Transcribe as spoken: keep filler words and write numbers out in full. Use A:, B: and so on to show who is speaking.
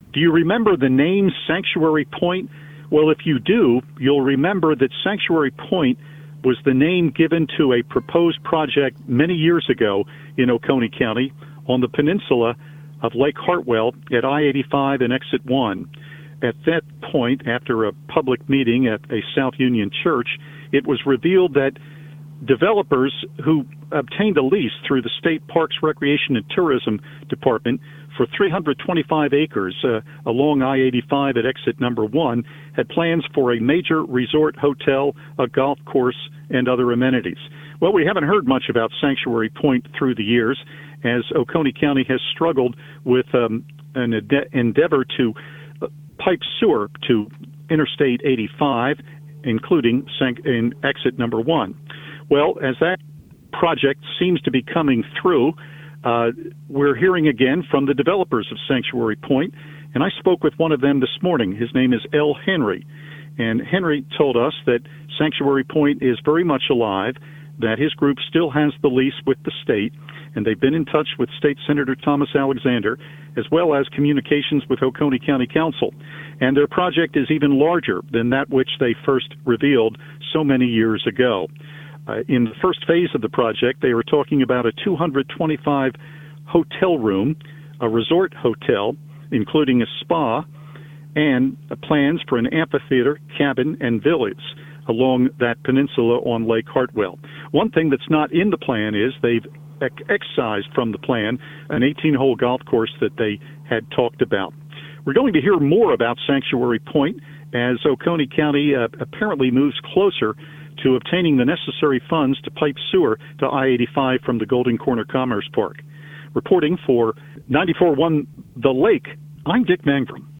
A: Do you remember the name Sanctuary Point? Well, if you do, you'll remember that Sanctuary Point was the name given to a proposed project many years ago in Oconee County on the peninsula of Lake Hartwell at I eighty-five and Exit one. At that point, after a public meeting at a South Union church, it was revealed that developers who obtained a lease through the State Parks, Recreation, and Tourism Department for three hundred twenty-five acres uh, along I eighty-five at exit number one had plans for a major resort hotel, a golf course, and other amenities. Well, we haven't heard much about Sanctuary Point through the years, as Oconee County has struggled with um, an ade- endeavor to uh, pipe sewer to Interstate eighty-five, including sanc- in exit number one. Well, as that project seems to be coming through, uh, we're hearing again from the developers of Sanctuary Point, and I spoke with one of them this morning. His name is L. Henry, and Henry told us that Sanctuary Point is very much alive, that his group still has the lease with the state, and they've been in touch with State Senator Thomas Alexander, as well as communications with Oconee County Council. And their project is even larger than that which they first revealed so many years ago. Uh, in the first phase of the project, they were talking about a two hundred twenty-five hotel room, a resort hotel, including a spa, and uh, plans for an amphitheater, cabin, and villas along that peninsula on Lake Hartwell. One thing that's not in the plan is they've ex- excised from the plan an eighteen-hole golf course that they had talked about. We're going to hear more about Sanctuary Point as Oconee County uh, apparently moves closer to obtaining the necessary funds to pipe sewer to I eighty-five from the Golden Corner Commerce Park. Reporting for ninety-four point one The Lake, I'm Dick Mangrum.